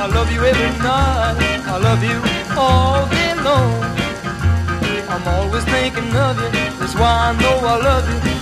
love you every night. I love you all day long. I'm always thinking of you. That's why I know I love you.